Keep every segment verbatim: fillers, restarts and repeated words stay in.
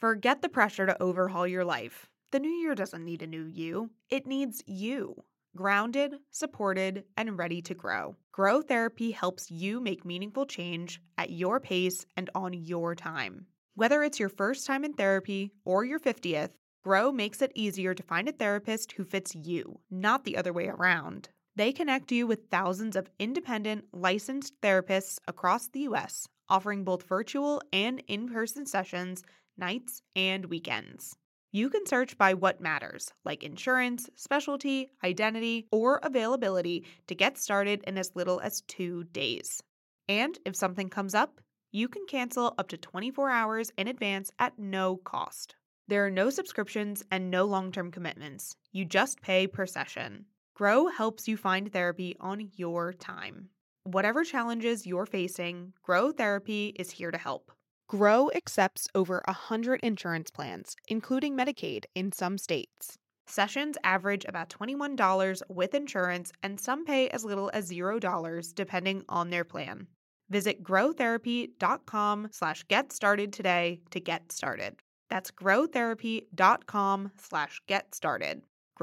Forget the pressure to overhaul your life. The new year doesn't need a new you. It needs you. Grounded, supported, and ready to grow. Grow Therapy helps you make meaningful change at your pace and on your time. Whether it's your first time in therapy or your fiftieth, Grow makes it easier to find a therapist who fits you, not the other way around. They connect you with thousands of independent, licensed therapists across the U S, offering both virtual and in-person sessions, nights and weekends. You can search by what matters, like insurance, specialty, identity, or availability to get started in as little as two days. And if something comes up, you can cancel up to twenty-four hours in advance at no cost. There are no subscriptions and no long-term commitments. You just pay per session. Grow helps you find therapy on your time. Whatever challenges you're facing, Grow Therapy is here to help. Grow accepts over one hundred insurance plans, including Medicaid in some states. Sessions average about twenty-one dollars with insurance, and some pay as little as zero dollars depending on their plan. Visit growtherapy.com slash get started today to get started. That's growtherapy.com slash get started.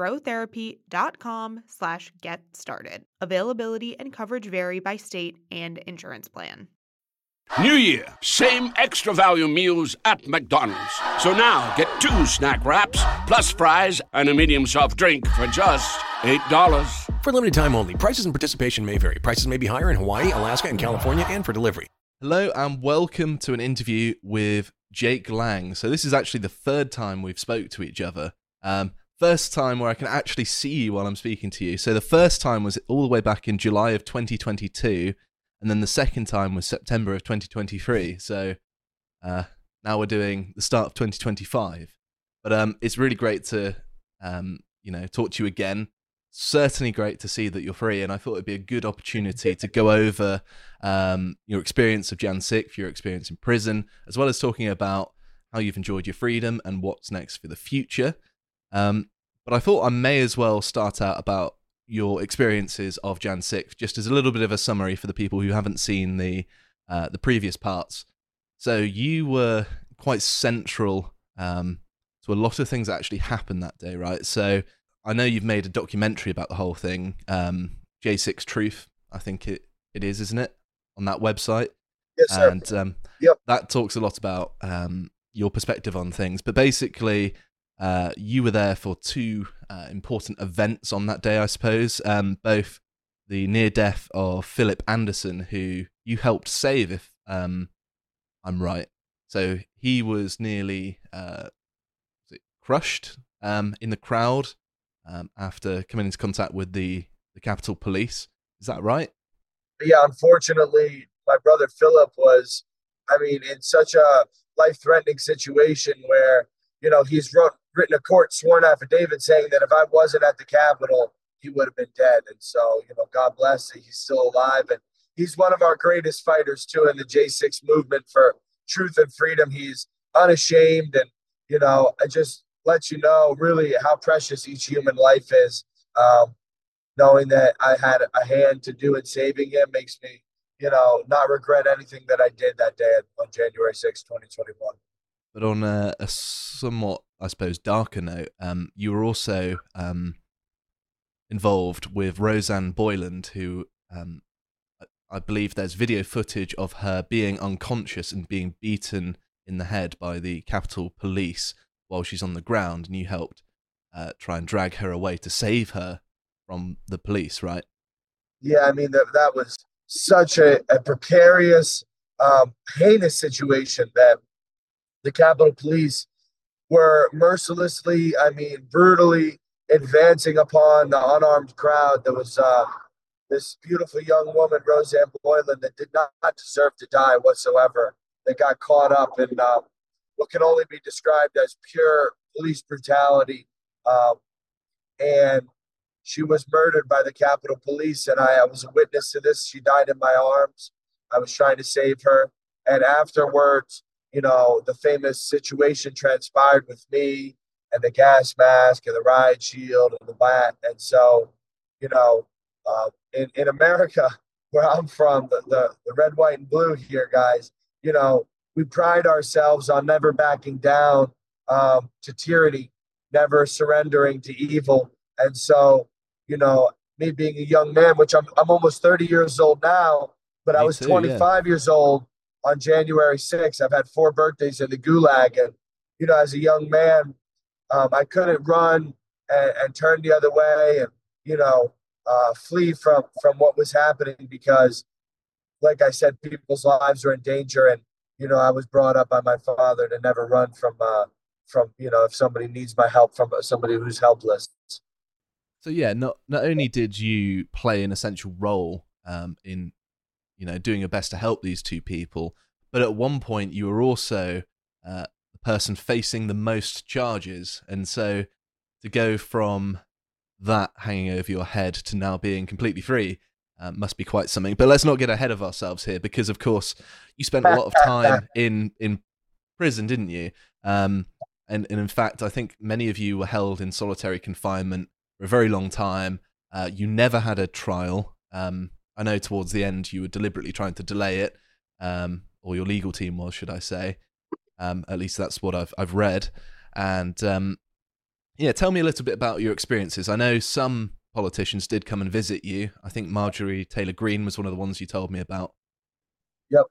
growtherapy.com slash get started. Availability and coverage vary by state and insurance plan. New Year, same extra value meals at McDonald's. So now get two snack wraps, plus fries, and a medium soft drink for just eight dollars. For limited time only. Prices and participation may vary. Prices may be higher in Hawaii, Alaska, and California, and for delivery. Hello, and welcome to an interview with Jake Lang. So this is actually the third time we've spoke to each other. Um, first time where I can actually see you while I'm speaking to you. So the first time was all the way back in July of twenty twenty-two. And then the second time was September of twenty twenty-three. So uh, now we're doing the start of twenty twenty-five. But um, it's really great to um, you know, talk to you again. Certainly great to see that you're free. And I thought it'd be a good opportunity to go over um, your experience of Jan sixth, your experience in prison, as well as talking about how you've enjoyed your freedom and what's next for the future. Um, but I thought I may as well start out about your experiences of Jan sixth, just as a little bit of a summary for the people who haven't seen the uh, the previous parts. So you were quite central um, to a lot of things that actually happened that day, right? So I know you've made a documentary about the whole thing, um, J six Truth, I think it, it is, isn't it, on that website? Yes, sir. And um, yep. that talks a lot about um, your perspective on things. But basically, Uh, you were there for two uh, important events on that day, I suppose. Um, both the near death of Philip Anderson, who you helped save, if um, I'm right. So he was nearly uh, was it crushed um, in the crowd um, after coming into contact with the, the Capitol Police. Is that right? Yeah, unfortunately, my brother Philip was, I mean, in such a life-threatening situation where, you know, he's wrote, written a court sworn affidavit saying that if I wasn't at the Capitol, he would have been dead. And so, you know, God bless that he's still alive. And he's one of our greatest fighters, too, in the J six movement for truth and freedom. He's unashamed. And, you know, I just let you know really how precious each human life is. Um, knowing that I had a hand to do in saving him makes me, you know, not regret anything that I did that day on January sixth, twenty twenty-one. But on a, a somewhat, I suppose, darker note, um, you were also um, involved with Rosanne Boyland, who um, I believe there's video footage of her being unconscious and being beaten in the head by the Capitol Police while she's on the ground, and you helped uh, try and drag her away to save her from the police, right? Yeah, I mean, that, that was such a, a precarious, um, heinous situation that the Capitol Police were mercilessly, I mean, brutally advancing upon the unarmed crowd. There was uh, this beautiful young woman, Rosanne Boyland, that did not deserve to die whatsoever, that got caught up in uh, what can only be described as pure police brutality. Um, and she was murdered by the Capitol Police, and I, I was a witness to this. She died in my arms. I was trying to save her. And afterwards, you know, the famous situation transpired with me and the gas mask and the riot shield and the bat. And so, you know, uh, in, in America, where I'm from, the, the, the red, white, and blue here, guys, you know, we pride ourselves on never backing down um, to tyranny, never surrendering to evil. And so, you know, me being a young man, which I'm, I'm almost thirty years old now, but I Me was too, yeah. twenty-five years old on January sixth. I've had four birthdays in the Gulag. And, you know, as a young man, um, I couldn't run and, and turn the other way and, you know, uh, flee from, from what was happening because, like I said, people's lives were in danger. And, you know, I was brought up by my father to never run from, uh, from, you know, if somebody needs my help from somebody who's helpless. So yeah, not not only did you play an essential role um, in, you know, doing your best to help these two people, but at one point you were also uh, the person facing the most charges, and so to go from that hanging over your head to now being completely free uh, must be quite something. But let's not get ahead of ourselves here, because of course you spent a lot of time in in prison, didn't you? Um, and and in fact, I think many of you were held in solitary confinement for a very long time. Uh, you never had a trial. Um, I know towards the end you were deliberately trying to delay it, um, or your legal team was, should I say? Um, at least that's what I've I've read. And um, yeah, tell me a little bit about your experiences. I know some politicians did come and visit you. I think Marjorie Taylor Greene was one of the ones you told me about. Yep.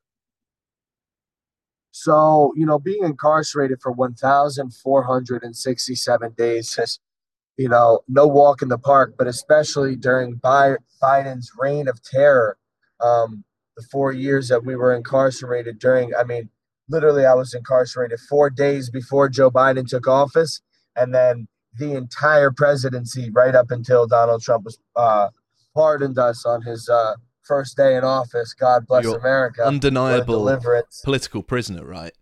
So, you know, being incarcerated for one thousand four hundred sixty-seven days is, you know, no walk in the park, but especially during Bi- Biden's reign of terror, um, the four years that we were incarcerated during, I mean, literally I was incarcerated four days before Joe Biden took office, and then the entire presidency right up until Donald Trump was uh, pardoned us on his uh, first day in office. God bless You're America. undeniable deliverance. Political prisoner, right?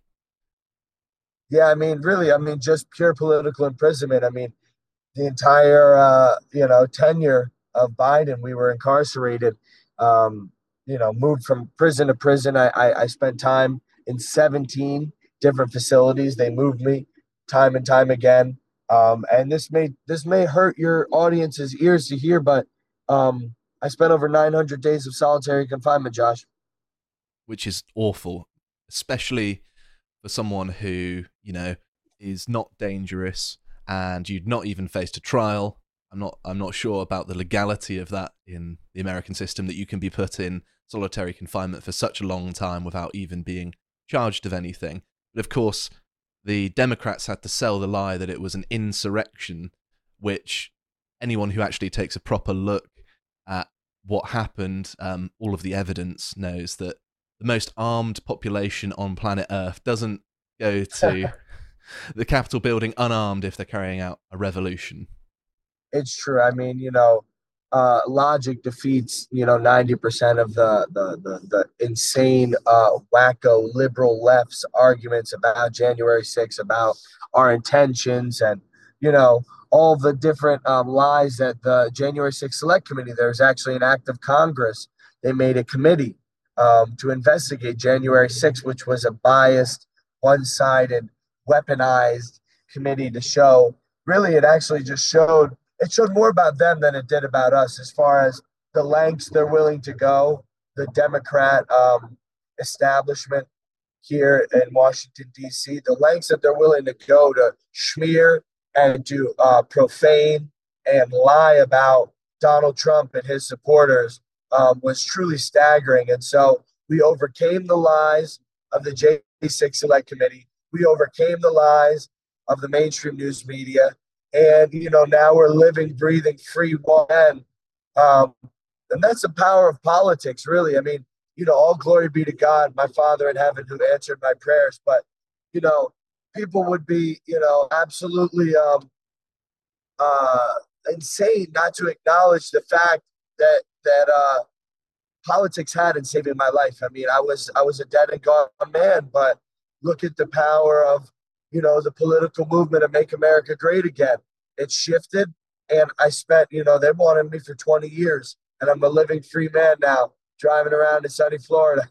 Yeah, I mean, really, I mean, just pure political imprisonment. I mean, the entire, uh, you know, tenure of Biden, we were incarcerated, um, you know, moved from prison to prison. I, I, I spent time in seventeen different facilities. They moved me time and time again. Um, and this may this may hurt your audience's ears to hear, but um, I spent over nine hundred days of solitary confinement, Josh. Which is awful, especially for someone who, you know, is not dangerous, and you'd not even faced a trial. I'm not I'm not sure about the legality of that in the American system, that you can be put in solitary confinement for such a long time without even being charged of anything. But of course, the Democrats had to sell the lie that it was an insurrection, which anyone who actually takes a proper look at what happened, um, all of the evidence knows that the most armed population on planet Earth doesn't go to the Capitol building unarmed if they're carrying out a revolution. It's true. I mean, you know, uh, logic defeats, you know, ninety percent of the, the, the, the insane, uh, wacko liberal left's arguments about January sixth, about our intentions and, you know, all the different um, lies that the January sixth Select Committee, there's actually an act of Congress. They made a committee um, to investigate January sixth, which was a biased, one-sided, weaponized committee to show, really, it actually just showed, it showed more about them than it did about us as far as the lengths they're willing to go, the Democrat um, establishment here in Washington, D C, the lengths that they're willing to go to smear and to uh, profane and lie about Donald Trump and his supporters um, was truly staggering. And so we overcame the lies of the J six Select Committee. We overcame the lies of the mainstream news media. And, you know, now we're living, breathing, free men. Um, and that's the power of politics, really. I mean, you know, all glory be to God, my Father in heaven, who answered my prayers. But, you know, people would be, you know, absolutely um, uh, insane not to acknowledge the fact that that uh, politics had in saving my life. I mean, I was I was a dead and gone man, but look at the power of, you know, the political movement to make America great again. It shifted, and I spent, you know, they wanted me for twenty years, and I'm a living free man now, driving around in sunny Florida.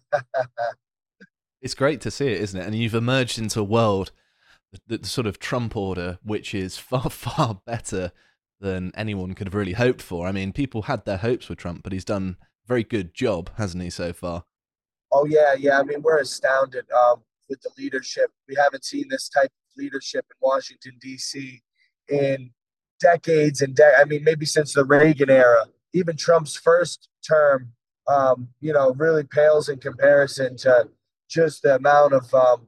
It's great to see it, isn't it? And you've emerged into a world, the, the sort of Trump order, which is far, far better than anyone could have really hoped for. I mean, people had their hopes with Trump, but he's done a very good job, hasn't he, so far? Oh, yeah, yeah. I mean, we're astounded. Um, with the leadership. We haven't seen this type of leadership in Washington, D C in decades and de- I mean, maybe since the Reagan era. Even Trump's first term, um, you know, really pales in comparison to just the amount of um,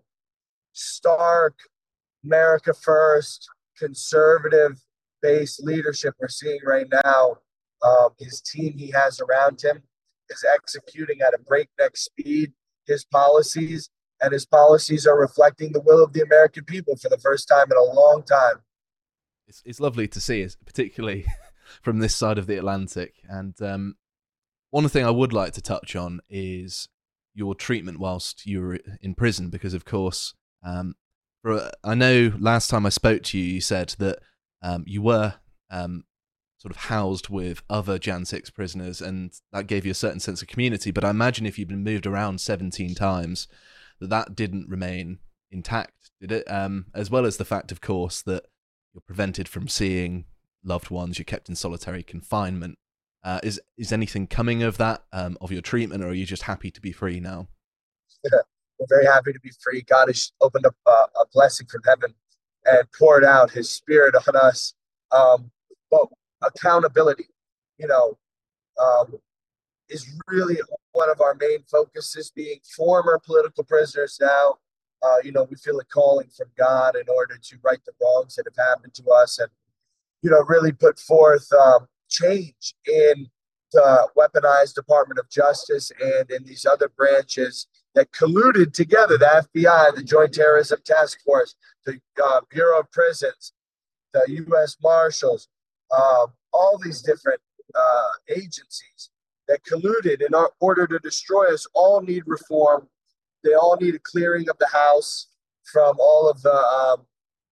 stark, America first, conservative based leadership we're seeing right now. Um, his team he has around him is executing at a breakneck speed his policies, and his policies are reflecting the will of the American people for the first time in a long time. It's, it's lovely to see, particularly from this side of the Atlantic. And um, one thing I would like to touch on is your treatment whilst you were in prison, because, of course, um, for, I know last time I spoke to you, you said that um, you were um, sort of housed with other Jan six prisoners, and that gave you a certain sense of community. But I imagine if you've been moved around seventeen times, that that didn't remain intact, did it? Um, as well as the fact, of course, that you're prevented from seeing loved ones, you're kept in solitary confinement. Uh, is is anything coming of that, um, of your treatment, or are you just happy to be free now? We're very happy to be free. God has opened up a, a blessing from heaven and poured out his spirit on us. Um, but accountability, you know, um, is really one of our main focuses. Being former political prisoners now, uh, you know, we feel a calling from God in order to right the wrongs that have happened to us, and, you know, really put forth um, change in the weaponized Department of Justice and in these other branches that colluded together, the F B I, the Joint Terrorism Task Force, the uh, Bureau of Prisons, the U S Marshals, um, all these different uh, agencies that colluded in order to destroy us all need reform. They all need a clearing of the house from all of the um,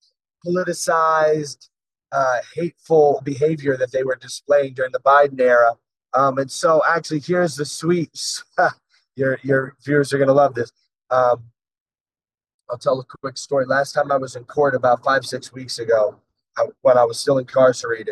politicized, uh, hateful behavior that they were displaying during the Biden era. Um, and so actually, here's the sweet, your, your viewers are going to love this. Um, I'll tell a quick story. Last time I was in court about five, six weeks ago, I, when I was still incarcerated,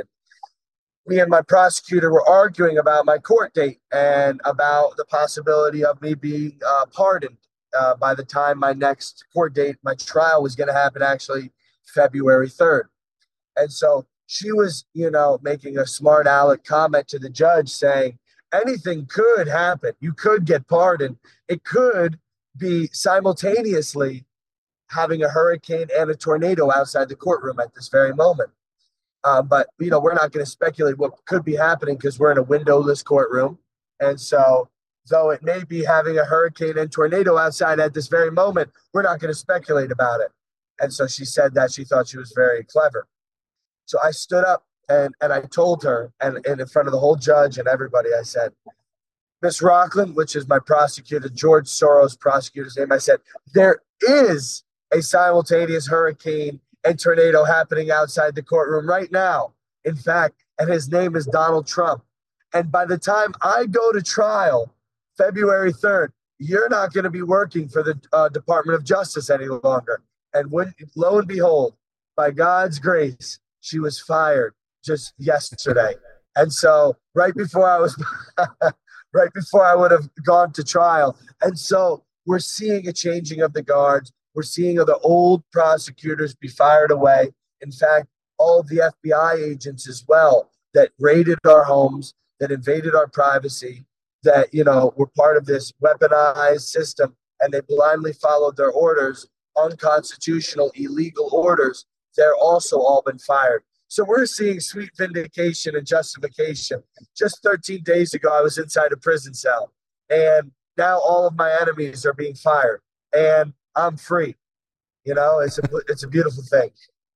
me and my prosecutor were arguing about my court date and about the possibility of me being uh, pardoned uh, by the time my next court date, my trial was going to happen actually February third. And so she was, you know, making a smart aleck comment to the judge saying, anything could happen. You could get pardoned. It could be simultaneously having a hurricane and a tornado outside the courtroom at this very moment. Um, but, you know, we're not going to speculate what could be happening because we're in a windowless courtroom. And so though it may be having a hurricane and tornado outside at this very moment, we're not going to speculate about it. And so she said that she thought she was very clever. So I stood up and, and I told her, and, and in front of the whole judge and everybody, I said, Miss Rockland, which is my prosecutor, George Soros prosecutor's name, I said, there is a simultaneous hurricane and tornado happening outside the courtroom right now. In fact, and his name is Donald Trump. And by the time I go to trial, February third, you're not going to be working for the uh, Department of Justice any longer. And when, lo and behold, by God's grace, she was fired just yesterday. And so right before I was, right before I would have gone to trial. And so we're seeing a changing of the guards. We're seeing the old prosecutors be fired away. In fact, all of the F B I agents as well that raided our homes, that invaded our privacy, that, you know, were part of this weaponized system, and they blindly followed their orders, unconstitutional, illegal orders. They're also all been fired. So we're seeing sweet vindication and justification. Just thirteen days ago, I was inside a prison cell, and now all of my enemies are being fired, and I'm free. You know, it's a it's a beautiful thing.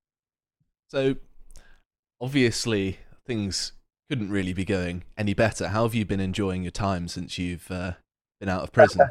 So, obviously, things couldn't really be going any better. How have you been enjoying your time since you've uh, been out of prison?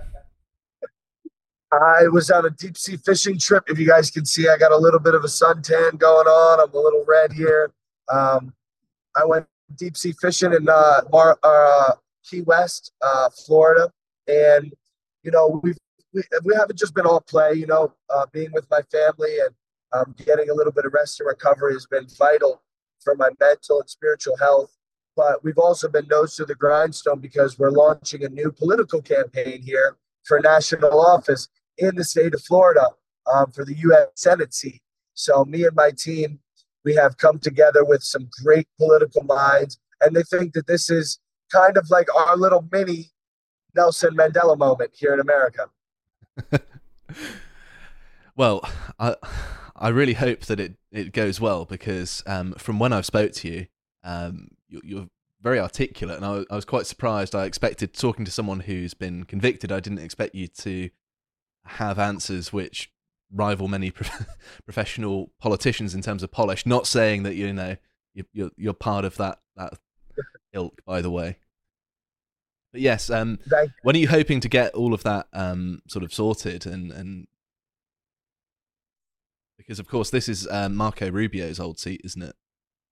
I was on a deep sea fishing trip. If you guys can see, I got a little bit of a suntan going on. I'm a little red here. Um, I went deep sea fishing in uh, Mar- uh, Key West, uh, Florida, and you know we've we, we haven't just been all play. You know, uh, being with my family and um, getting a little bit of rest and recovery has been vital for my mental and spiritual health. But we've also been nose to the grindstone because we're launching a new political campaign here for national office in the state of Florida um, for the U S Senate seat. So me and my team, we have come together with some great political minds, and they think that this is kind of like our little mini Nelson Mandela moment here in America. Well, I I really hope that it, it goes well, because um, from when I've spoke to you, um, you, you're very articulate, and I, I was quite surprised. I expected, talking to someone who's been convicted, I didn't expect you to have answers which rival many pro- professional politicians in terms of polish. Not saying that, you know, you, you're you're part of that that ilk, by the way. But yes, um, when are you hoping to get all of that um, sort of sorted? And, and because of course this is um, Marco Rubio's old seat, isn't it?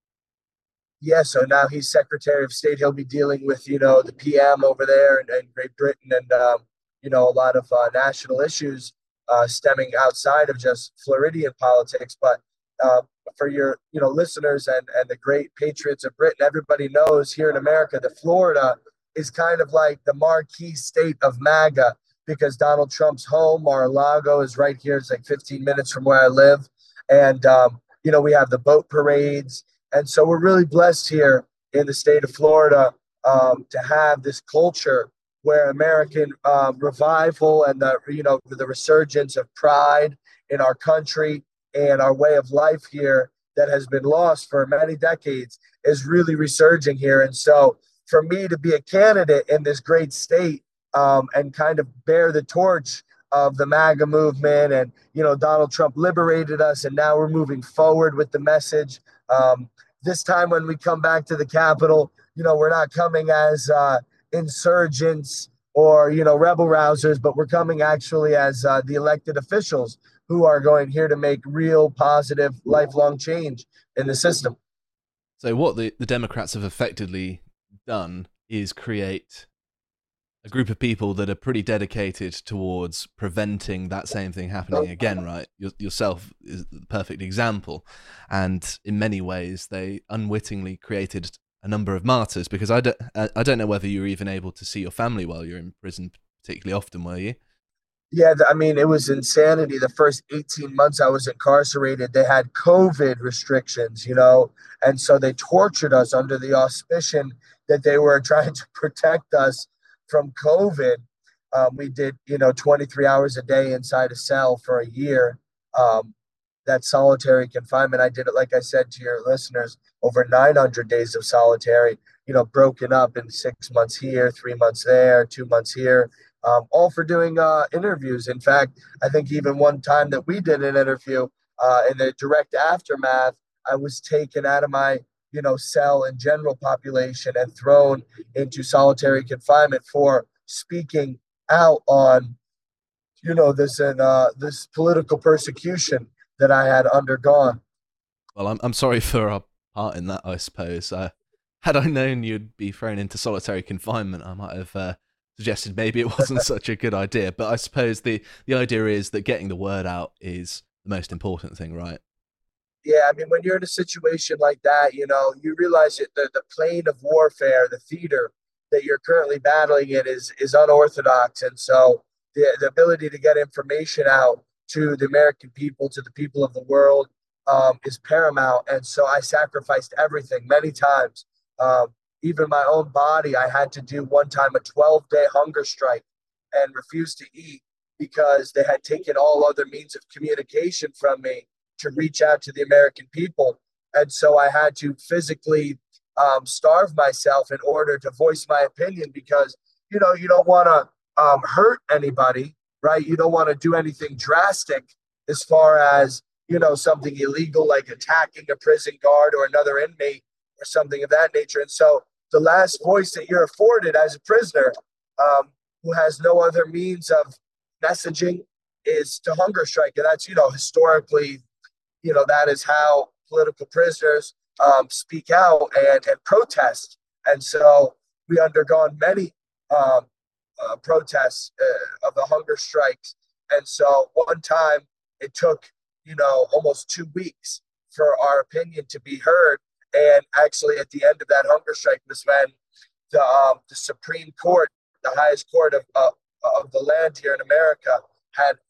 Yeah, so now he's Secretary of State. He'll be dealing with, you know, the P M over there in, in Great Britain, and um, you know, a lot of uh, national issues uh, stemming outside of just Floridian politics. But uh, for your, you know, listeners and, and the great patriots of Britain, everybody knows here in America that Florida is kind of like the marquee state of MAGA, because Donald Trump's home, Mar-a-Lago, is right here. It's like fifteen minutes from where I live. And, um, you know, we have the boat parades. And so we're really blessed here in the state of Florida um, to have this culture where American uh, revival and the, you know, the resurgence of pride in our country and our way of life here that has been lost for many decades is really resurging here. And so for me to be a candidate in this great state um, and kind of bear the torch of the MAGA movement, and, you know, Donald Trump liberated us, and now we're moving forward with the message. Um, this time when we come back to the Capitol, you know, we're not coming as uh, insurgents or, you know, rebel rousers, but we're coming actually as uh, the elected officials who are going here to make real positive lifelong change in the system. So what the, the Democrats have effectively done is create a group of people that are pretty dedicated towards preventing that same thing happening again, right? Your, yourself is the perfect example. And in many ways, they unwittingly created a number of martyrs, because I don't, I don't know whether you were even able to see your family while you're in prison particularly often, were you? Yeah, I mean, it was insanity. The first eighteen months I was incarcerated, they had COVID restrictions, you know, and so they tortured us under the auspicion that they were trying to protect us from COVID. Um, we did, you know, twenty-three hours a day inside a cell for a year. Um, that solitary confinement, I did it, like I said to your listeners, over nine hundred days of solitary, you know, broken up in six months here, three months there, two months here, um, all for doing uh, interviews. In fact, I think even one time that we did an interview uh, in the direct aftermath, I was taken out of my, you know, cell and general population and thrown into solitary confinement for speaking out on, you know, this and uh, this political persecution that I had undergone. Well, I'm I'm sorry for our part in that, I suppose. Uh, had I known you'd be thrown into solitary confinement, I might have uh, suggested maybe it wasn't such a good idea. But I suppose the, the idea is that getting the word out is the most important thing, right? Yeah, I mean, when you're in a situation like that, you know, you realize that the, the plane of warfare, the theater that you're currently battling in is is unorthodox. And so the, the ability to get information out to the American people, to the people of the world, um, is paramount. And so I sacrificed everything many times. Um, even my own body, I had to do one time a twelve-day hunger strike and refuse to eat because they had taken all other means of communication from me to reach out to the American people. And so I had to physically um, starve myself in order to voice my opinion, because, you know, you don't want to um, hurt anybody, right? You don't want to do anything drastic as far as, you know, something illegal like attacking a prison guard or another inmate or something of that nature. And so the last voice that you're afforded as a prisoner um, who has no other means of messaging is to hunger strike. And that's, you know, historically, you know, that is how political prisoners um, speak out and, and protest. And so we undergone many um, uh, protests uh, of the hunger strikes. And so one time it took, you know, almost two weeks for our opinion to be heard. And actually at the end of that hunger strike was when the, um, the Supreme Court, the highest court of, uh, of the land here in America, had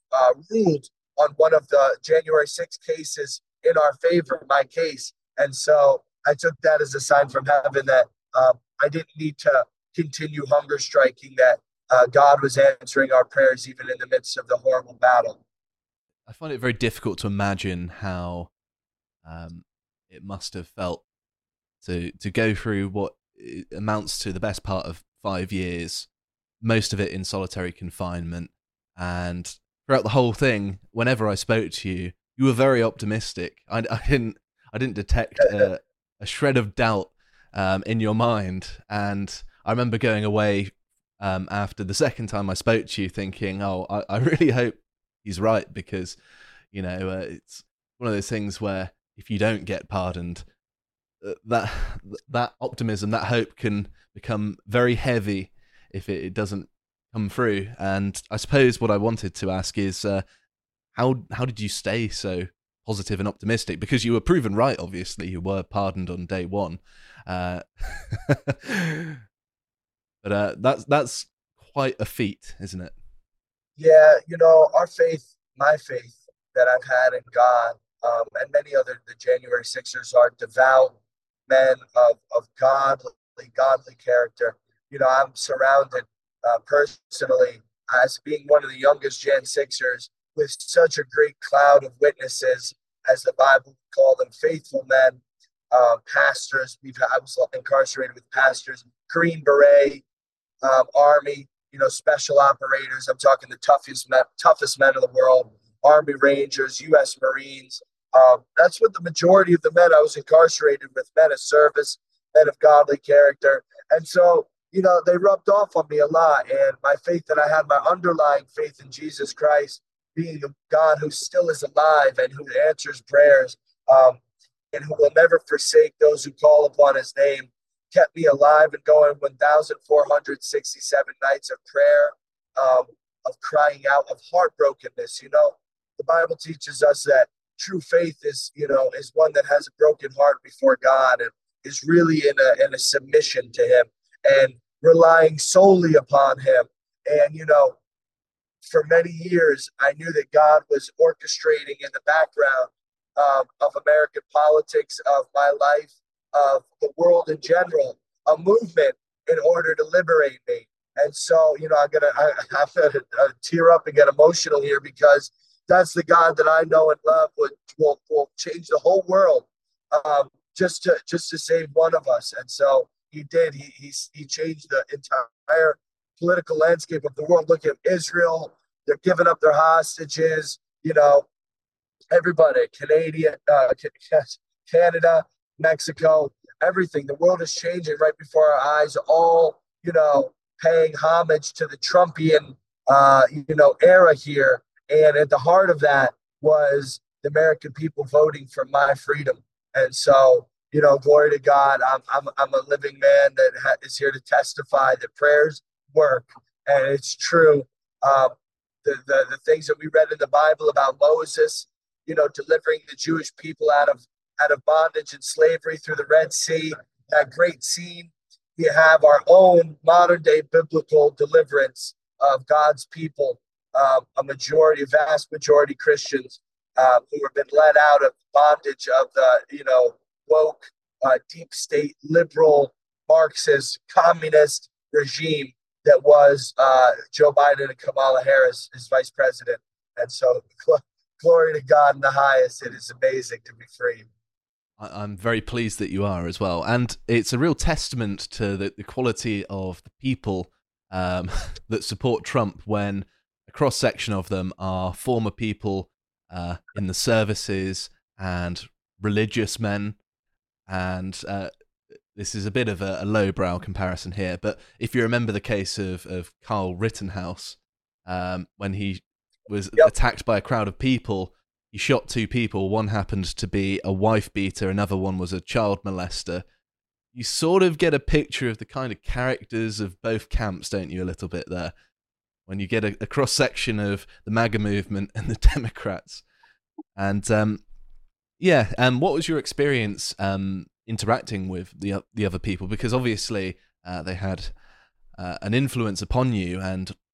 uh, ruled on one of the January sixth cases in our favor, my case. And so I took that as a sign from heaven that um, I didn't need to continue hunger striking, that uh, God was answering our prayers even in the midst of the horrible battle. I find it very difficult to imagine how um, it must have felt to to go through what amounts to the best part of five years, most of it in solitary confinement. And throughout the whole thing, whenever I spoke to you, you were very optimistic. I, I didn't I didn't detect a, a shred of doubt um, in your mind. And I remember going away um, after the second time I spoke to you thinking, oh, I, I really hope he's right, because, you know, uh, it's one of those things where if you don't get pardoned, uh, that that optimism, that hope can become very heavy if it, it doesn't come through. And I suppose what I wanted to ask is, uh, how how did you stay so positive and optimistic? Because you were proven right, obviously. You were pardoned on day one. Uh, but uh, that's, that's quite a feat, isn't it? Yeah, you know, our faith, my faith that I've had in God, um, and many other, the January Sixers are devout men of, of godly, godly character. You know, I'm surrounded uh, personally as being one of the youngest Jan Sixers with such a great cloud of witnesses, as the Bible called them, faithful men, uh, pastors. We've I was incarcerated with pastors, Green Beret, um, Army, you know, special operators. I'm talking the toughest men, toughest men of the world, Army Rangers, U S Marines. Um, that's what the majority of the men I was incarcerated with, men of service, men of godly character. And so, you know, they rubbed off on me a lot. And my faith that I had, my underlying faith in Jesus Christ, being a God who still is alive and who answers prayers, um, and who will never forsake those who call upon his name, kept me alive and going one thousand four hundred sixty-seven nights of prayer, um, of crying out, of heartbrokenness. You know, the Bible teaches us that true faith is, you know, is one that has a broken heart before God and is really in a, in a submission to him and relying solely upon him. And, you know, for many years, I knew that God was orchestrating in the background um, of American politics, of my life, of the world in general, a movement in order to liberate me. And so, you know, I'm gonna, I, I'm gonna uh, tear up and get emotional here, because that's the God that I know and love would will, will change the whole world, um, just to just to save one of us. And so he did. He he he changed the entire political landscape of the world. Look at Israel; they're giving up their hostages. You know, everybody, Canadian, uh, Canada, Mexico, everything. The world is changing right before our eyes. All, you know, paying homage to the Trumpian, uh, you know, era here. And at the heart of that was the American people voting for my freedom. And so, you know, glory to God. I'm I'm I'm a living man that ha- is here to testify that prayers work, and it's true. Um, the, the the things that we read in the Bible about Moses, you know, delivering the Jewish people out of out of bondage and slavery through the Red Sea, that great scene. We have our own modern day biblical deliverance of God's people. Um, a majority, a vast majority Christians um, who have been led out of bondage of the, you know, woke, uh, deep state, liberal, Marxist, communist regime that was uh, Joe Biden and Kamala Harris as vice president. And so, gl- glory to God in the highest. It is amazing to be free. I'm very pleased that you are as well. And it's a real testament to the, the quality of the people um, that support Trump when a cross-section of them are former people uh, in the services and religious men. And uh, this is a bit of a, a lowbrow comparison here, but if you remember the case of, of Carl Rittenhouse, um, when he was yep. attacked by a crowd of people, he shot two people. One happened to be a wife beater, another one was a child molester. You sort of get a picture of the kind of characters of both camps, don't you, a little bit there? When you get a, a cross-section of the MAGA movement and the Democrats. And um, yeah, um, what was your experience um, interacting with the the other people? Because obviously uh, they had uh, an influence upon you, and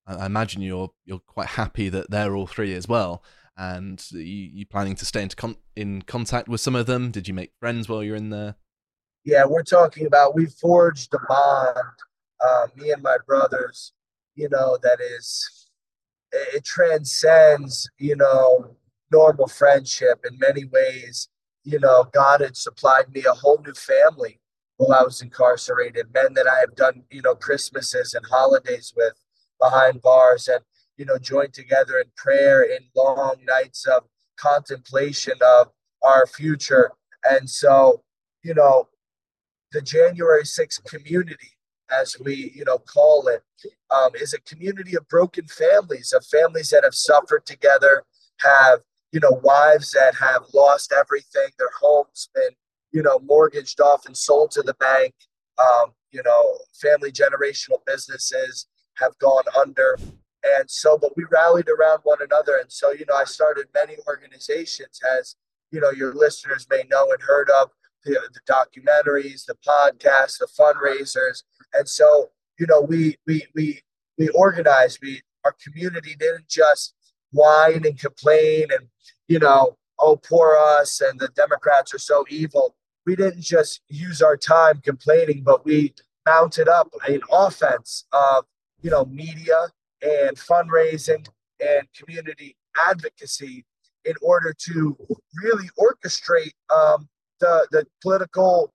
I, I imagine you're you're quite happy that they're all three as well. And you you planning to stay into con- in contact with some of them? Did you make friends while you're in there? Yeah, we're talking about we forged a bond, uh, me and my brothers. You know that is it, it transcends you know normal friendship in many ways. You know, God had supplied me a whole new family while I was incarcerated. Men that I have done you know Christmases and holidays with behind bars, and you know joined together in prayer in long nights of contemplation of our future. And so, you know the January sixth community, as we you know call it, um, is a community of broken families, of families that have suffered together, have you know wives that have lost everything, their homes been you know mortgaged off and sold to the bank. Um, you know, family generational businesses have gone under, and so but we rallied around one another, and so you know I started many organizations, as you know your listeners may know and heard of the, the documentaries, the podcasts, the fundraisers. And so, you know, we we we we organized. We our community didn't just whine and complain and, you know, oh, poor us and the Democrats are so evil. We didn't just use our time complaining, but we mounted up an offense of, you know, media and fundraising and community advocacy in order to really orchestrate um, the the political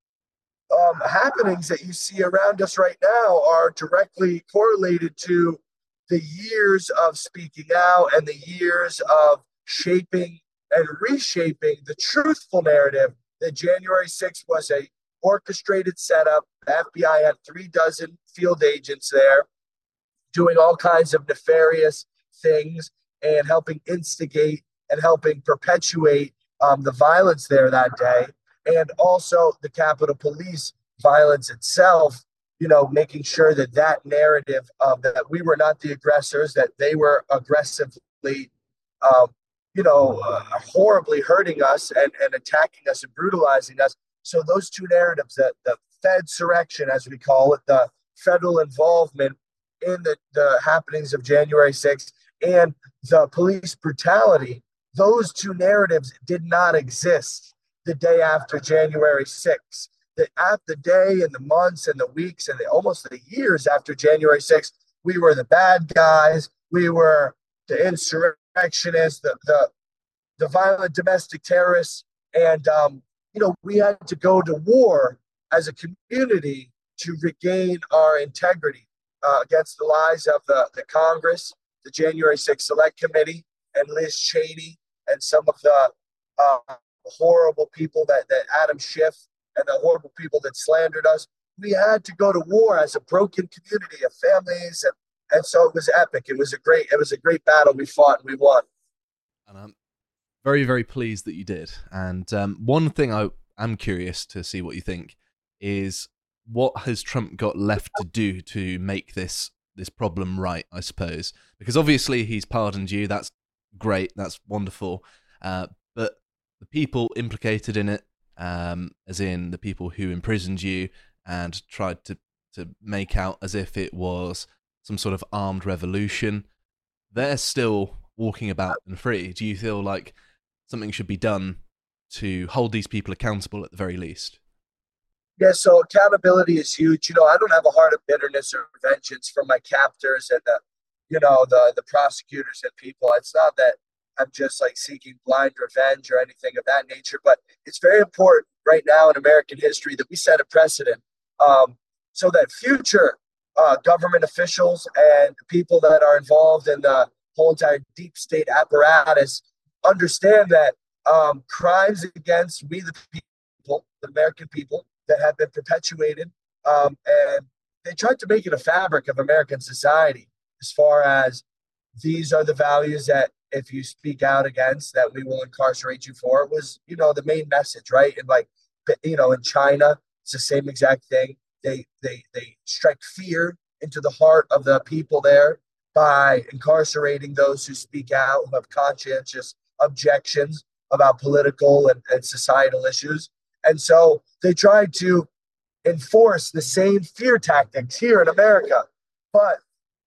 um, happenings that you see around us right now are directly correlated to the years of speaking out and the years of shaping and reshaping the truthful narrative that January sixth was a orchestrated setup. The F B I had three dozen field agents there doing all kinds of nefarious things and helping instigate and helping perpetuate um, the violence there that day. And also the Capitol Police violence itself, you know, making sure that that narrative of that we were not the aggressors, that they were aggressively, um, you know, uh, horribly hurting us and, and attacking us and brutalizing us. So those two narratives, that the Fedsurrection, as we call it, the federal involvement in the, the happenings of January sixth and the police brutality, those two narratives did not exist the day after January sixth. The, at the day and the months and the weeks and the, almost the years after January sixth, we were the bad guys. We were the insurrectionists, the the, the violent domestic terrorists. And, um, you know, we had to go to war as a community to regain our integrity uh, against the lies of the, the Congress, the January sixth Select Committee, and Liz Cheney, and some of the uh, horrible people that, that Adam Schiff and the horrible people that slandered us. We had to go to war as a broken community of families, and, and so it was epic. It was a great, it was a great battle we fought and we won. And I'm very, very pleased that you did. And um, one thing I am curious to see what you think is, what has Trump got left to do to make this this problem right, I suppose? Because obviously he's pardoned you. That's great. That's wonderful. Uh, but the people implicated in it, um, as in the people who imprisoned you and tried to, to make out as if it was some sort of armed revolution, they're still walking about and free. Do you feel like something should be done to hold these people accountable at the very least? Yeah, so accountability is huge. You know, I don't have a heart of bitterness or vengeance from my captors and the, you know, the the prosecutors and people. It's not that I'm just like seeking blind revenge or anything of that nature, but it's very important right now in American history that we set a precedent, um, so that future uh, government officials and people that are involved in the whole entire deep state apparatus understand that um, crimes against we the people, the American people, that have been perpetuated, um, and they tried to make it a fabric of American society, as far as these are the values that if you speak out against, that we will incarcerate you for. It was, you know, the main message, right? And like, you know, in China, it's the same exact thing. They they they strike fear into the heart of the people there by incarcerating those who speak out, who have conscientious objections about political and, and societal issues. And so they tried to enforce the same fear tactics here in America. But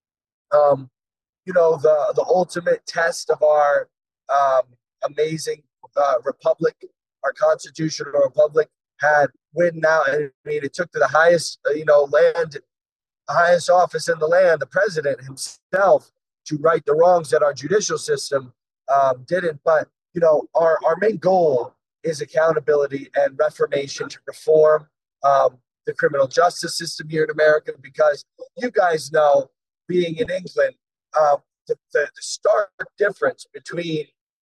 Um, you know, the the ultimate test of our um, amazing uh, republic, our constitutional republic, had win now. I mean, it took to the highest, uh, you know, land, highest office in the land, the president himself, to right the wrongs that our judicial system um, didn't. But you know, our our main goal is accountability and reformation to reform um, the criminal justice system here in America, because you guys know, being in England, um, the, the, the stark difference between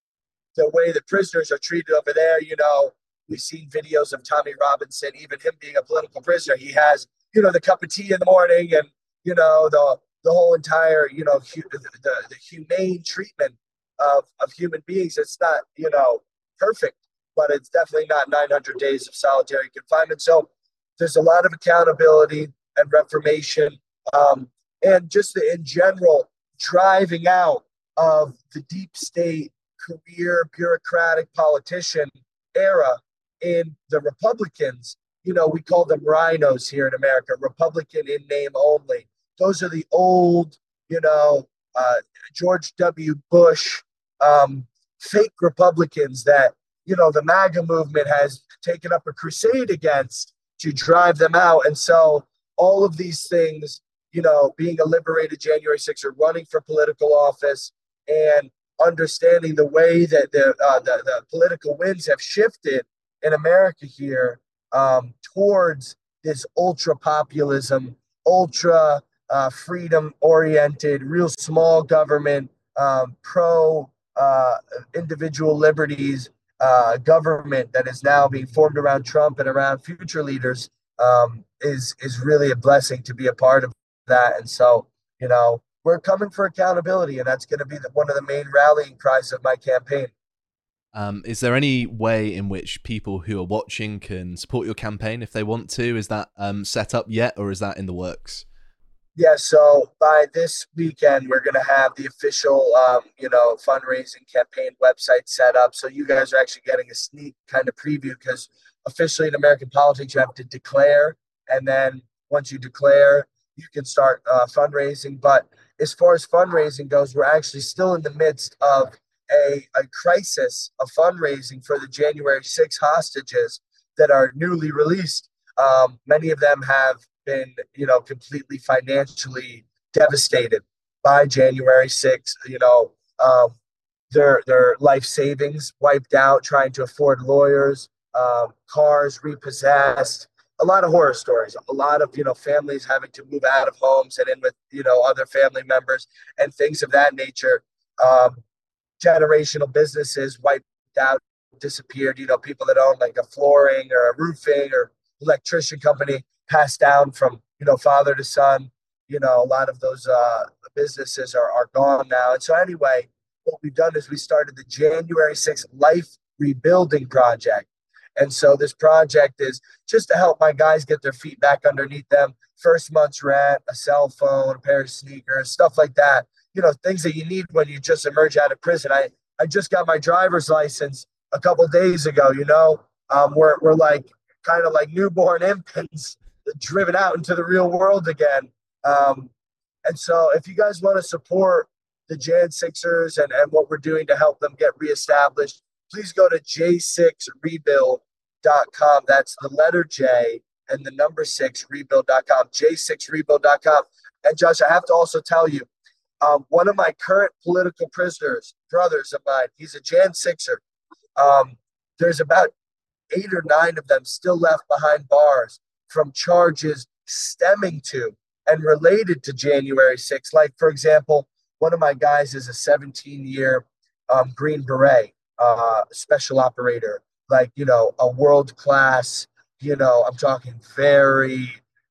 the way the prisoners are treated over there. You know, we've seen videos of Tommy Robinson, even him being a political prisoner. He has, you know, the cup of tea in the morning, and, you know, the the whole entire, you know, hu- the, the humane treatment of, of human beings. It's not, you know, perfect, but it's definitely not nine hundred days of solitary confinement. So there's a lot of accountability and reformation, um, and just the, in general, driving out of the deep state, career, bureaucratic politician era in the Republicans. You know, we call them rhinos here in America, Republican in name only. Those are the old, you know, uh, George W. Bush um, fake Republicans that, you know, the MAGA movement has taken up a crusade against to drive them out. And so all of these things, you know, being a liberated January sixth, or running for political office, and understanding the way that the, uh, the, the political winds have shifted in America here um, towards this ultra populism, ultra uh, freedom oriented, real small government, um, pro uh, individual liberties uh, government that is now being formed around Trump and around future leaders, um, is is really a blessing to be a part of that. And so, you know, we're coming for accountability, and that's going to be the, one of the main rallying cries of my campaign. Um, is there any way in which people who are watching can support your campaign if they want to? Is that um, set up yet, or is that in the works? Yeah, so by this weekend, we're going to have the official, um, you know, fundraising campaign website set up. So you guys are actually getting a sneak kind of preview, because officially in American politics, you have to declare. And then once you declare, you can start uh, fundraising. But as far as fundraising goes, we're actually still in the midst of a, a crisis of fundraising for the January sixth hostages that are newly released. Um, many of them have been, you know, completely financially devastated by January sixth. You know, um, their their life savings wiped out trying to afford lawyers, um, cars repossessed. A lot of horror stories, a lot of, you know, families having to move out of homes and in with, you know, other family members and things of that nature. Um, generational businesses wiped out, disappeared. You know, people that own like a flooring or a roofing or electrician company passed down from, you know, father to son. You know, a lot of those uh, businesses are, are gone now. And so anyway, what we've done is we started the January sixth Life Rebuilding Project. And so this project is just to help my guys get their feet back underneath them. First month's rent, a cell phone, a pair of sneakers, stuff like that. You know, things that you need when you just emerge out of prison. I, I just got my driver's license a couple days ago, you know. Um, we're, we're like kind of like newborn infants driven out into the real world again. Um, and so if you guys want to support the Jan Sixers and, and what we're doing to help them get reestablished, please go to j six rebuild dot com. That's the letter J and the number six, rebuild dot com, j six rebuild dot com. And Josh, I have to also tell you, um, one of my current political prisoners, brothers of mine, he's a Jan Sixer. Um, there's about eight or nine of them still left behind bars from charges stemming to and related to January sixth. Like, for example, one of my guys is a seventeen-year um, Green Beret uh, special operator, like, you know, a world-class, you know, I'm talking very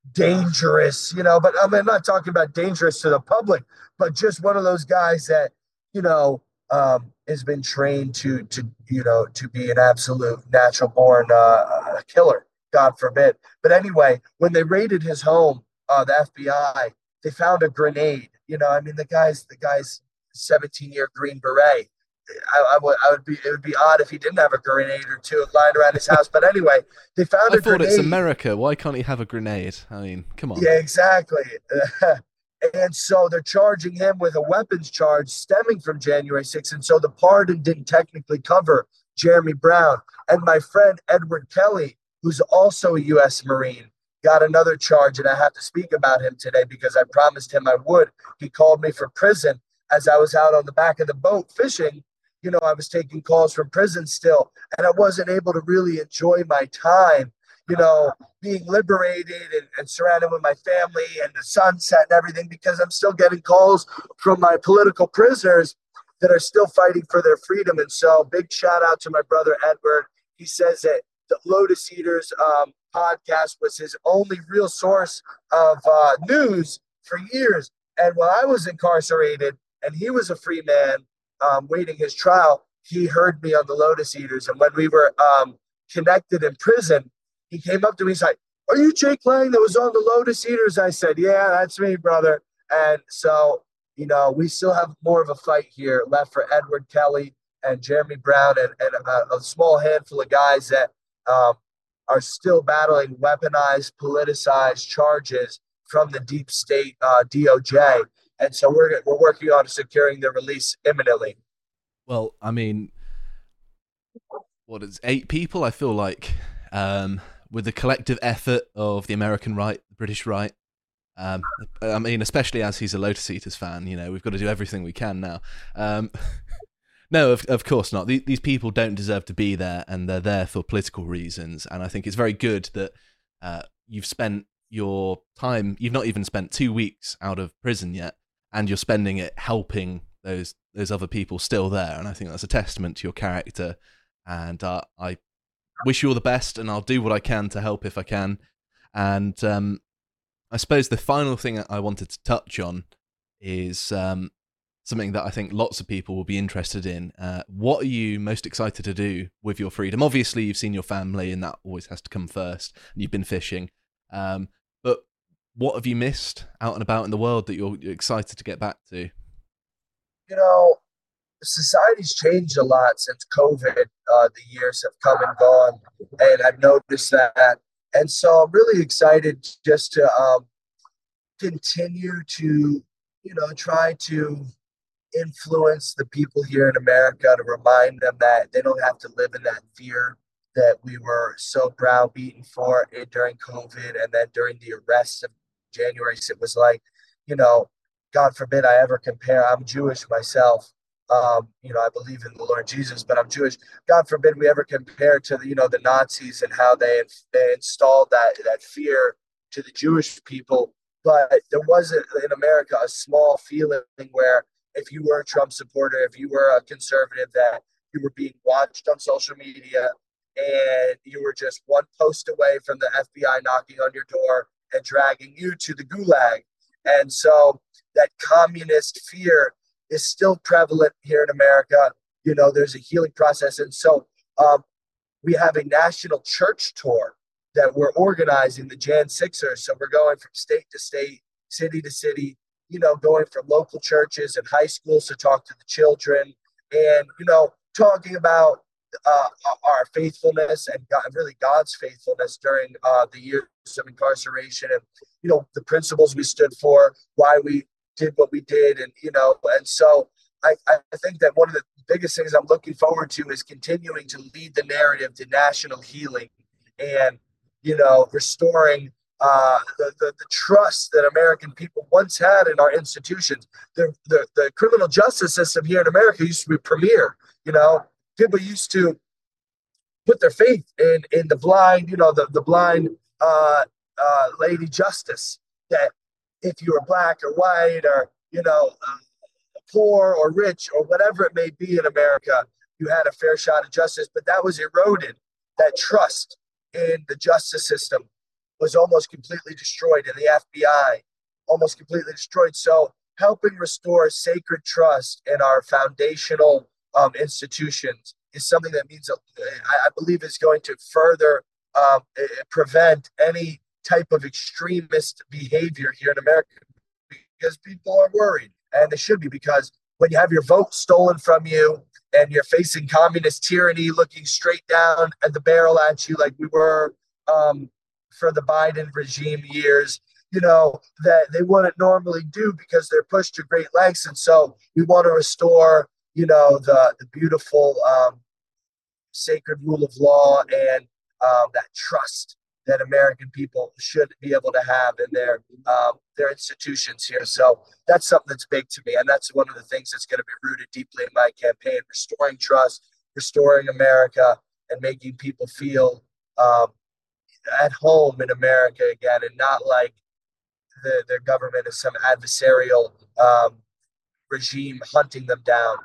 dangerous, you know, but I mean, I'm not talking about dangerous to the public, but just one of those guys that, you know, um, has been trained to, to, you know, to be an absolute natural born uh, killer, God forbid. But anyway, when they raided his home, uh, the F B I, they found a grenade. You know, I mean, the guy's, the guy's seventeen-year Green Beret. I, I, would, I would be, it would be odd if he didn't have a grenade or two lying around his house. But anyway, they found I a thought grenade. It's America. Why can't he have a grenade? I mean, come on. Yeah, exactly. And so they're charging him with a weapons charge stemming from January sixth. And so the pardon didn't technically cover Jeremy Brown. And my friend Edward Kelly, who's also a U S Marine, got another charge. And I have to speak about him today because I promised him I would. He called me from prison as I was out on the back of the boat fishing. You know, I was taking calls from prison still, and I wasn't able to really enjoy my time, you know, being liberated and, and surrounded with my family and the sunset and everything, because I'm still getting calls from my political prisoners that are still fighting for their freedom. And so big shout out to my brother, Edward. He says that the Lotus Eaters um, podcast was his only real source of uh, news for years. And while I was incarcerated and he was a free man, Um, waiting his trial, he heard me on the Lotus Eaters. And when we were um, connected in prison, he came up to me. He's like, "Are you Jake Lang that was on the Lotus Eaters?" I said, "Yeah, that's me, brother." And so, you know, we still have more of a fight here left for Edward Kelly and Jeremy Brown and, and a, a small handful of guys that um, are still battling weaponized, politicized charges from the deep state uh, D O J. And so we're we're working on securing their release imminently. Well, I mean, what is eight people? I feel like um, with the collective effort of the American right, the British right. Um, I mean, especially as he's a Lotus Eaters fan, you know, we've got to do everything we can now. Um, no, of of course not. These, these people don't deserve to be there, and they're there for political reasons. And I think it's very good that uh, you've spent your time. You've not even spent two weeks out of prison yet. And you're spending it helping those those other people still there, and I think that's a testament to your character. And uh, I wish you all the best, and I'll do what I can to help if I can. And um, I suppose the final thing I wanted to touch on is um, something that I think lots of people will be interested in. Uh, what are you most excited to do with your freedom? Obviously, you've seen your family, and that always has to come first. And you've been fishing, um, but what have you missed out and about in the world that you're excited to get back to? You know, society's changed a lot since COVID. Uh, the years have come and gone, and I've noticed that. And so I'm really excited just to um, continue to, you know, try to influence the people here in America, to remind them that they don't have to live in that fear that we were so browbeaten for it during COVID, and then during the arrests of January. It was like, you know, God forbid I ever compare. I'm Jewish myself. Um, you know, I believe in the Lord Jesus, but I'm Jewish. God forbid we ever compare to the, you know, the Nazis and how they, they installed that, that fear to the Jewish people. But there wasn't in America a small feeling where if you were a Trump supporter, if you were a conservative, that you were being watched on social media and you were just one post away from the F B I knocking on your door and dragging you to the gulag. And so that communist fear is still prevalent here in America. You know, there's a healing process. And so um, we have a national church tour that we're organizing, the Jan Sixers. So we're going from state to state, city to city, you know, going from local churches and high schools to talk to the children and, you know, talking about Uh, our faithfulness and God, really God's faithfulness during uh, the years of incarceration, and you know the principles we stood for, why we did what we did, and you know, and so I, I think that one of the biggest things I'm looking forward to is continuing to lead the narrative to national healing, and you know, restoring uh, the, the the trust that American people once had in our institutions. The the, the criminal justice system here in America used to be premier, you know. People used to put their faith in in the blind, you know, the, the blind uh, uh, lady justice, that if you were black or white or, you know, uh, poor or rich or whatever it may be in America, you had a fair shot of justice. But that was eroded. That trust in the justice system was almost completely destroyed, and the F B I almost completely destroyed. So helping restore sacred trust in our foundational Um, institutions is something that means, I, I believe, is going to further um, prevent any type of extremist behavior here in America, because people are worried, and they should be, because when you have your vote stolen from you and you're facing communist tyranny looking straight down at the barrel at you like we were um, for the Biden regime years, you know, that they wouldn't normally do because they're pushed to great lengths. And so we want to restore, you know, the, the beautiful um, sacred rule of law and um, that trust that American people should be able to have in their um, their institutions here. So that's something that's big to me, and that's one of the things that's going to be rooted deeply in my campaign: restoring trust, restoring America, and making people feel um, at home in America again, and not like the their government is some adversarial um, regime hunting them down.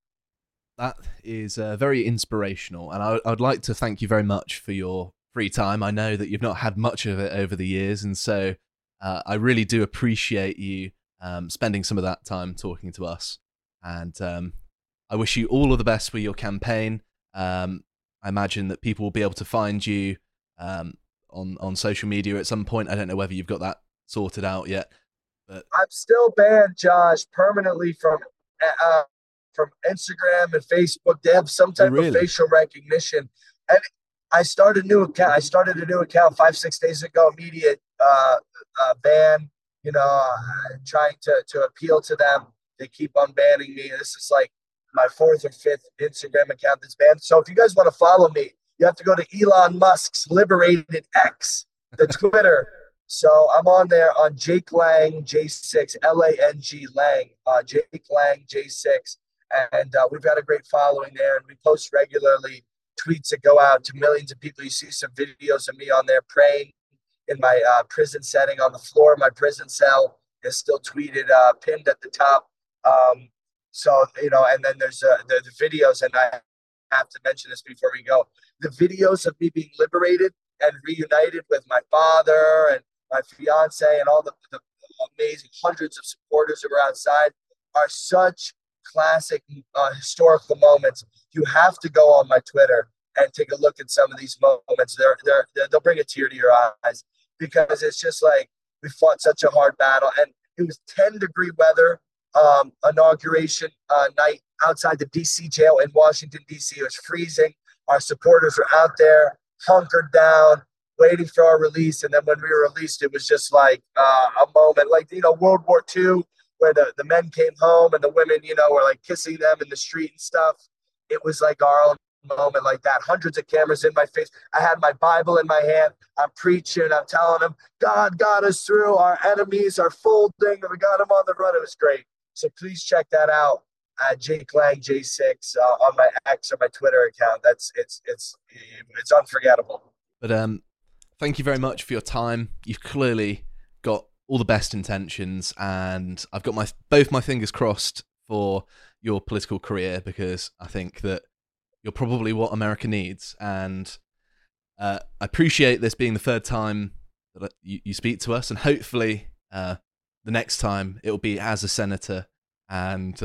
That is uh, very inspirational, and I, I'd like to thank you very much for your free time. I know that you've not had much of it over the years, and so uh, I really do appreciate you um, spending some of that time talking to us. And um, I wish you all of the best with your campaign. Um, I imagine that people will be able to find you um, on on social media at some point. I don't know whether you've got that sorted out yet. But I'm still banned, Josh, permanently from uh, from Instagram and Facebook. They have some type oh, really? of facial recognition, and I started a new account. I started a new account five, six days ago. Immediate uh, uh, ban. You know, uh, trying to to appeal to them. They keep on banning me. This is like my fourth or fifth Instagram account that's banned. So if you guys want to follow me, you have to go to Elon Musk's Liberated X, the Twitter. So I'm on there on Jake Lang J six, L A N G Lang, uh, Jake Lang J six, and uh, we've got a great following there, and we post regularly tweets that go out to millions of people. You see some videos of me on there praying in my uh, prison setting on the floor of my prison cell. Is still tweeted, uh, pinned at the top. Um, so, you know, and then there's uh, the, the videos, and I have to mention this before we go. The videos of me being liberated and reunited with my father and my fiance and all the, the amazing hundreds of supporters that were outside are such classic uh, historical moments. You have to go on my Twitter and take a look at some of these moments. They're, they're, they're, they'll bring a tear to your eyes because it's just like we fought such a hard battle. And it was ten degree weather um, inauguration uh, night outside the D C jail in Washington, D C. It was freezing. Our supporters were out there, hunkered down, waiting for our release. And then when we were released, it was just like uh, a moment, like, you know, World War Two, where the, the men came home and the women, you know, were like kissing them in the street and stuff. It was like our own moment like that. Hundreds of cameras in my face. I had my Bible in my hand. I'm preaching. I'm telling them, God got us through. Our enemies are folding and we got them on the run. It was great. So please check that out at Jake Lang J six uh, on my X or my Twitter account. That's it's it's it's unforgettable. But um, thank you very much for your time. You've clearly got all the best intentions, and I've got my both my fingers crossed for your political career, because I think that you're probably what America needs. And uh, I appreciate this being the third time that you, you speak to us, and hopefully uh, the next time it'll be as a senator, and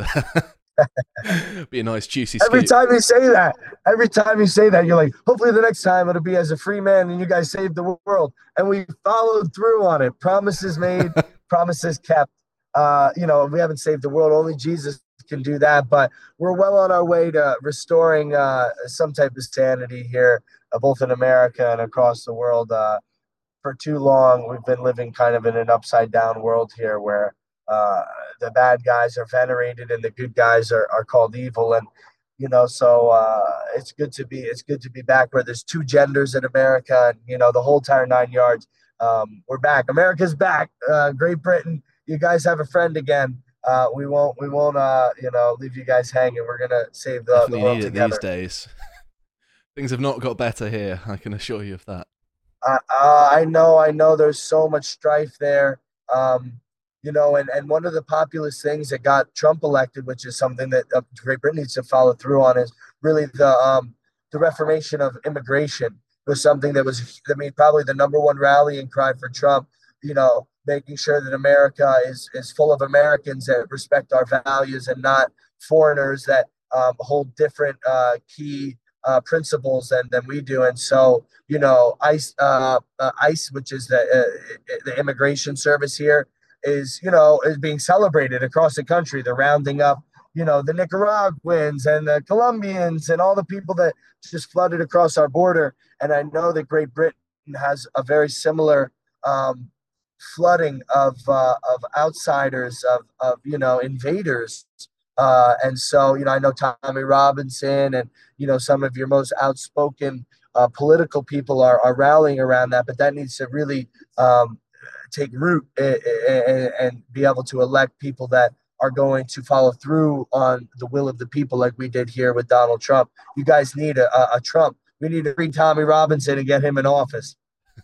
uh, be a nice juicy scoop. Every time you say that, every time you say that, you're like, hopefully the next time it'll be as a free man and you guys saved the world. And we followed through on it. Promises made, promises kept. Uh, you know, we haven't saved the world. Only Jesus can do that. But we're well on our way to restoring uh, some type of sanity here, uh, both in America and across the world. Uh, for too long, we've been living kind of in an upside down world here where uh, the bad guys are venerated and the good guys are, are called evil. And, you know, so uh, it's good to be, it's good to be back where there's two genders in America and, you know, the whole entire nine yards. Um, we're back. America's back. Uh, Great Britain, you guys have a friend again. Uh, we won't, we won't, uh, you know, leave you guys hanging. We're gonna save the, the world together. These days, things have not got better here. I can assure you of that. Uh, uh, I know, I know. There's so much strife there, um, you know, and, and one of the populist things that got Trump elected, which is something that uh, Great Britain needs to follow through on, is really the um, the reformation of immigration. It was something that was, I mean, probably the number one rallying cry for Trump. You know, making sure that America is is full of Americans that respect our values and not foreigners that um, hold different uh, key uh, principles than, than we do. And so, you know, ICE, uh, uh, ICE, which is the uh, the immigration service here, is, you know, is being celebrated across the country. They're rounding up, you know, the Nicaraguans and the Colombians and all the people that just flooded across our border. And I know that Great Britain has a very similar um, flooding of uh, of outsiders, of of you know invaders. Uh, and so, you know, I know Tommy Robinson and, you know, some of your most outspoken uh, political people are, are rallying around that, but that needs to really um, take root and, and, and be able to elect people that are going to follow through on the will of the people like we did here with Donald Trump. You guys need a, a, a Trump. We need to bring Tommy Robinson and get him in office.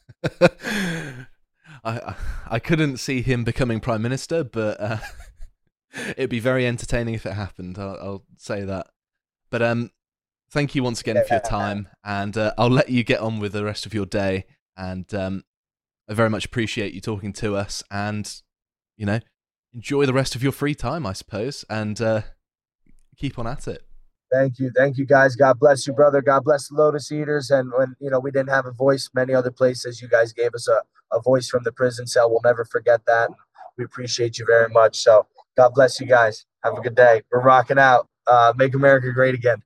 I I couldn't see him becoming prime minister, but uh, it'd be very entertaining if it happened. I'll, I'll say that. But um, thank you once again for your time, and uh, I'll let you get on with the rest of your day. And um, I very much appreciate you talking to us, and you know, enjoy the rest of your free time, I suppose, and uh, keep on at it. Thank you. Thank you, guys. God bless you, brother. God bless the Lotus Eaters. And when, you know, we didn't have a voice many other places, you guys gave us a, a voice from the prison cell. We'll never forget that. We appreciate you very much. So God bless you guys. Have a good day. We're rocking out. Uh, make America great again.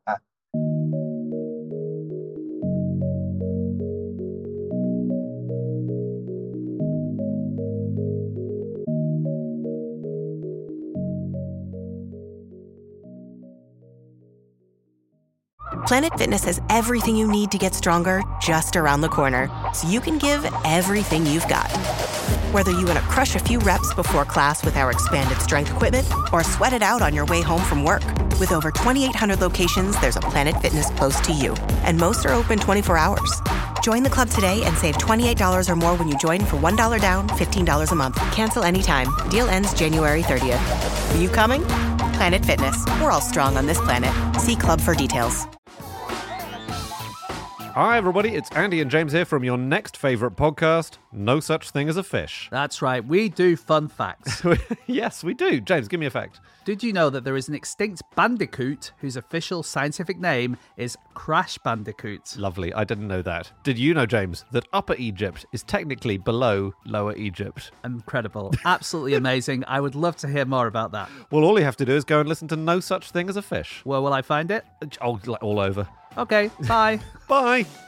Planet Fitness has everything you need to get stronger just around the corner, so you can give everything you've got. Whether you want to crush a few reps before class with our expanded strength equipment or sweat it out on your way home from work. With over twenty-eight hundred locations, there's a Planet Fitness close to you, and most are open twenty-four hours. Join the club today and save twenty-eight dollars or more when you join for one dollar down, fifteen dollars a month. Cancel anytime. Deal ends January thirtieth. Are you coming? Planet Fitness. We're all strong on this planet. See club for details. Hi everybody, it's Andy and James here from your next favourite podcast, No Such Thing as a Fish. That's right, we do fun facts. Yes, we do. James, give me a fact. Did you know that there is an extinct bandicoot whose official scientific name is Crash Bandicoot? Lovely, I didn't know that. Did you know, James, that Upper Egypt is technically below Lower Egypt? Incredible. Absolutely amazing. I would love to hear more about that. Well, all you have to do is go and listen to No Such Thing as a Fish. Where will I find it? Oh, all over. Okay, bye. Bye.